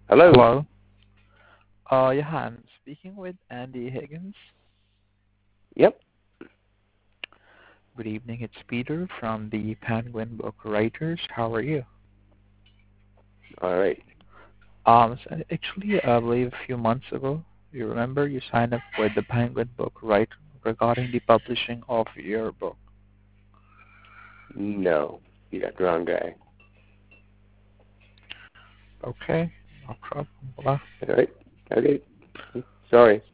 Hello. Hello. Yeah, hi, I'm speaking with Andy Higgins. Yep. Good evening. It's Peter from the Penguin Book Writers. How are you? All right. Actually, I believe a few months ago, you remember you signed up with the Penguin Book Writer regarding the publishing of your book. No, you got the wrong guy. Okay, no problem. Well, All right. Okay. Sorry.